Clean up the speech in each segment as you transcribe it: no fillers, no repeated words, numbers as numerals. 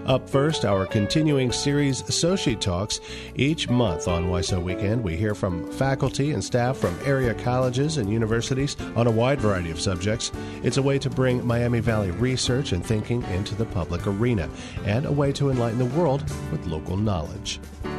Up first, our continuing series, Associate Talks. Each month on WISO Weekend, we hear from faculty and staff from area colleges and universities on a wide variety of subjects. It's a way to bring Miami Valley research and thinking into the public arena, and a way to enlighten the world with local knowledge.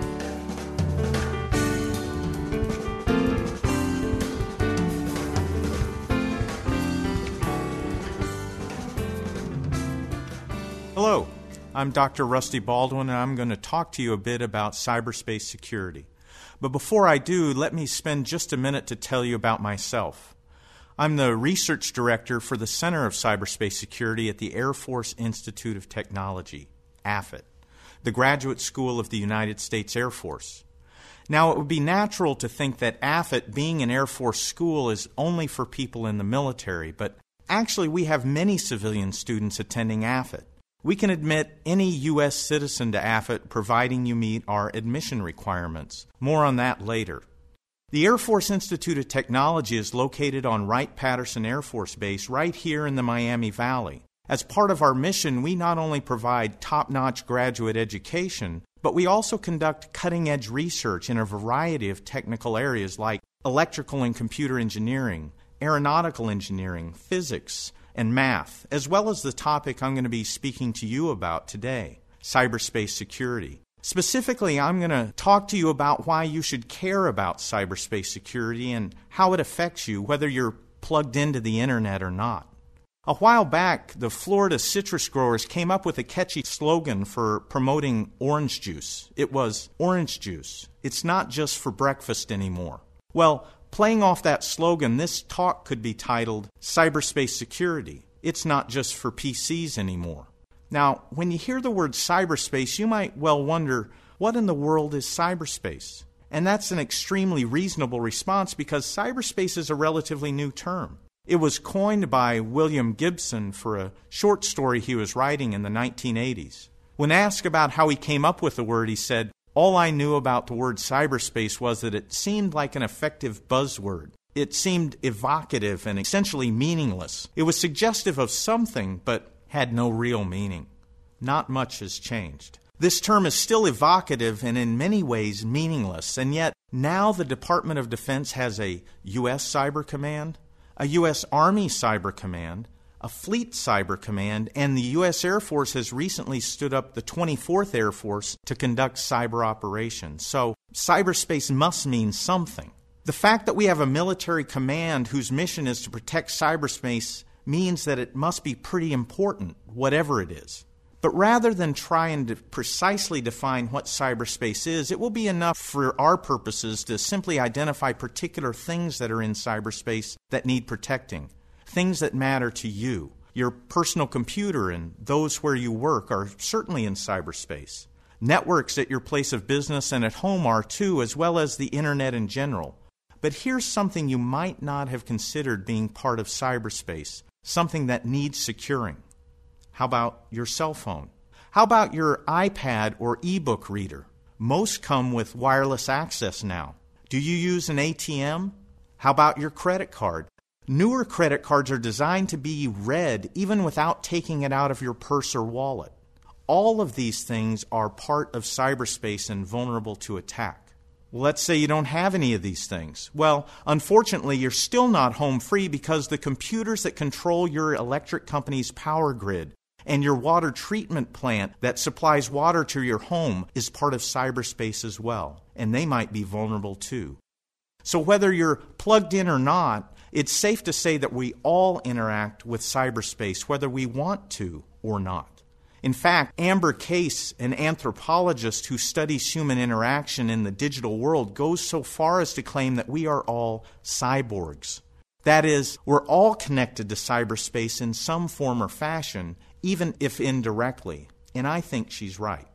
Hello, I'm Dr. Rusty Baldwin, and I'm going to talk to you a bit about cyberspace security. But before I do, let me spend just a minute to tell you about myself. I'm the research director for the Center of Cyberspace Security at the Air Force Institute of Technology, AFIT, the graduate school of the United States Air Force. Now, it would be natural to think that AFIT, being an Air Force school, is only for people in the military, but actually we have many civilian students attending AFIT. We can admit any U.S. citizen to AFIT providing you meet our admission requirements. More on that later. The Air Force Institute of Technology is located on Wright-Patterson Air Force Base right here in the Miami Valley. As part of our mission, we not only provide top-notch graduate education, but we also conduct cutting-edge research in a variety of technical areas like electrical and computer engineering, aeronautical engineering, physics, and math, as well as the topic I'm going to be speaking to you about today, cyberspace security. Specifically, I'm going to talk to you about why you should care about cyberspace security and how it affects you, whether you're plugged into the internet or not. A while back, the Florida citrus growers came up with a catchy slogan for promoting orange juice. It was, "Orange juice. It's not just for breakfast anymore." Well, playing off that slogan, this talk could be titled, Cyberspace Security. It's not just for PCs anymore. Now, when you hear the word cyberspace, you might well wonder, what in the world is cyberspace? And that's an extremely reasonable response because cyberspace is a relatively new term. It was coined by William Gibson for a short story he was writing in the 1980s. When asked about how he came up with the word, he said, "All I knew about the word cyberspace was that it seemed like an effective buzzword. It seemed evocative and essentially meaningless. It was suggestive of something, but had no real meaning." Not much has changed. This term is still evocative and in many ways meaningless, and yet now the Department of Defense has a U.S. Cyber Command, a U.S. Army Cyber Command, a Fleet Cyber Command, and the U.S. Air Force has recently stood up the 24th Air Force to conduct cyber operations. So cyberspace must mean something. The fact that we have a military command whose mission is to protect cyberspace means that it must be pretty important, whatever it is. But rather than trying to precisely define what cyberspace is, it will be enough for our purposes to simply identify particular things that are in cyberspace that need protecting. Things that matter to you. Your personal computer and those where you work are certainly in cyberspace. Networks at your place of business and at home are too, as well as the internet in general. But here's something you might not have considered being part of cyberspace, something that needs securing. How about your cell phone? How about your iPad or ebook reader? Most come with wireless access now. Do you use an ATM? How about your credit card? Newer credit cards are designed to be read even without taking it out of your purse or wallet. All of these things are part of cyberspace and vulnerable to attack. Let's say you don't have any of these things. Well, unfortunately, you're still not home free because the computers that control your electric company's power grid and your water treatment plant that supplies water to your home is part of cyberspace as well, and they might be vulnerable too. So whether you're plugged in or not, it's safe to say that we all interact with cyberspace, whether we want to or not. In fact, Amber Case, an anthropologist who studies human interaction in the digital world, goes so far as to claim that we are all cyborgs. That is, we're all connected to cyberspace in some form or fashion, even if indirectly. And I think she's right.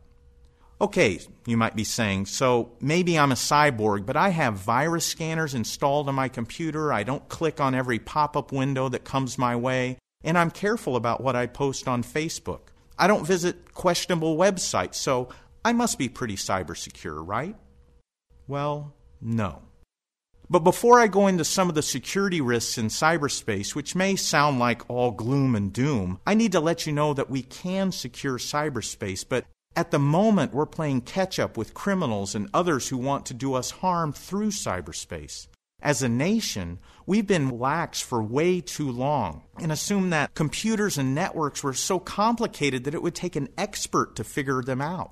Okay, you might be saying, so maybe I'm a cyborg, but I have virus scanners installed on my computer, I don't click on every pop-up window that comes my way, and I'm careful about what I post on Facebook. I don't visit questionable websites, so I must be pretty cyber secure, right? Well, no. But before I go into some of the security risks in cyberspace, which may sound like all gloom and doom, I need to let you know that we can secure cyberspace, but at the moment we're playing catch-up with criminals and others who want to do us harm through cyberspace. As a nation, we've been lax for way too long and assumed that computers and networks were so complicated that it would take an expert to figure them out.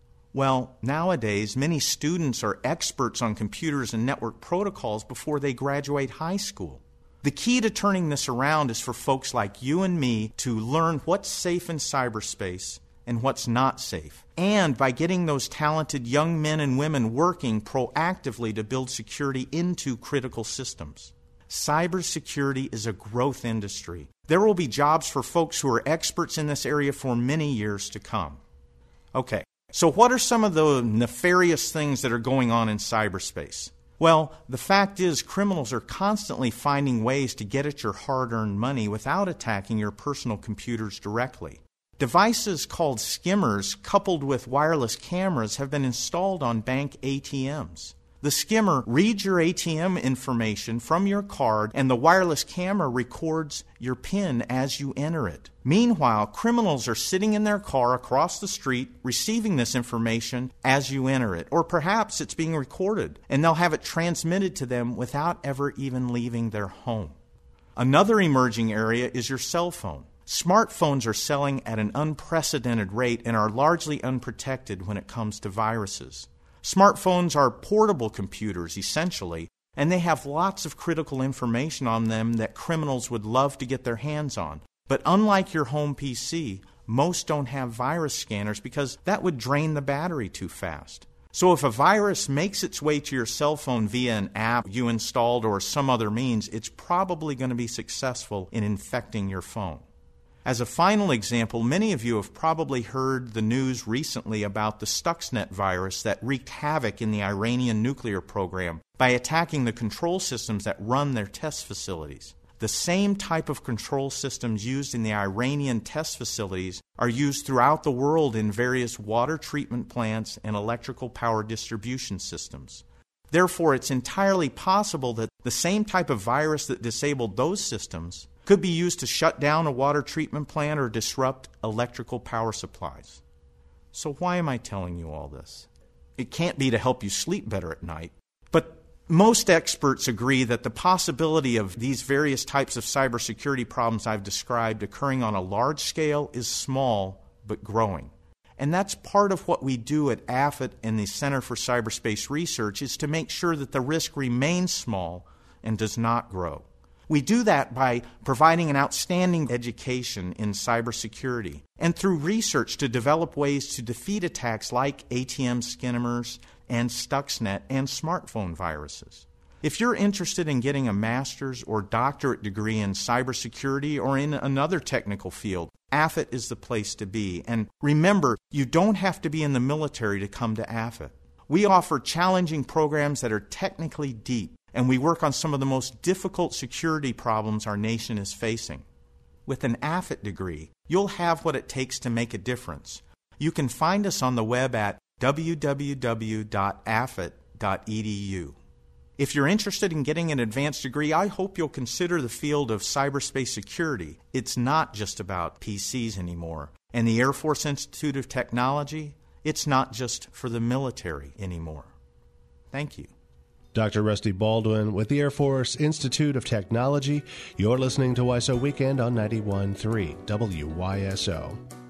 Well, nowadays, many students are experts on computers and network protocols before they graduate high school. The key to turning this around is for folks like you and me to learn what's safe in cyberspace and what's not safe, and by getting those talented young men and women working proactively to build security into critical systems. Cybersecurity is a growth industry. There will be jobs for folks who are experts in this area for many years to come. Okay. So what are some of the nefarious things that are going on in cyberspace? Well, the fact is criminals are constantly finding ways to get at your hard-earned money without attacking your personal computers directly. Devices called skimmers coupled with wireless cameras have been installed on bank ATMs. The skimmer reads your ATM information from your card, and the wireless camera records your PIN as you enter it. Meanwhile, criminals are sitting in their car across the street receiving this information as you enter it. Or perhaps it's being recorded, and they'll have it transmitted to them without ever even leaving their home. Another emerging area is your cell phone. Smartphones are selling at an unprecedented rate and are largely unprotected when it comes to viruses. Smartphones are portable computers, essentially, and they have lots of critical information on them that criminals would love to get their hands on. But unlike your home PC, most don't have virus scanners because that would drain the battery too fast. So if a virus makes its way to your cell phone via an app you installed or some other means, it's probably going to be successful in infecting your phone. As a final example, many of you have probably heard the news recently about the Stuxnet virus that wreaked havoc in the Iranian nuclear program by attacking the control systems that run their test facilities. The same type of control systems used in the Iranian test facilities are used throughout the world in various water treatment plants and electrical power distribution systems. Therefore, it's entirely possible that the same type of virus that disabled those systems could be used to shut down a water treatment plant or disrupt electrical power supplies. So why am I telling you all this? It can't be to help you sleep better at night. But most experts agree that the possibility of these various types of cybersecurity problems I've described occurring on a large scale is small but growing. And that's part of what we do at AFIT and the Center for Cyberspace Research is to make sure that the risk remains small and does not grow. We do that by providing an outstanding education in cybersecurity and through research to develop ways to defeat attacks like ATM skimmers and Stuxnet and smartphone viruses. If you're interested in getting a master's or doctorate degree in cybersecurity or in another technical field, AFIT is the place to be. And remember, you don't have to be in the military to come to AFIT. We offer challenging programs that are technically deep, and we work on some of the most difficult security problems our nation is facing. With an AFIT degree, you'll have what it takes to make a difference. You can find us on the web at www.afit.edu. If you're interested in getting an advanced degree, I hope you'll consider the field of cyberspace security. It's not just about PCs anymore. And the Air Force Institute of Technology, it's not just for the military anymore. Thank you. Dr. Rusty Baldwin with the Air Force Institute of Technology. You're listening to WISO Weekend on 91.3 WYSO.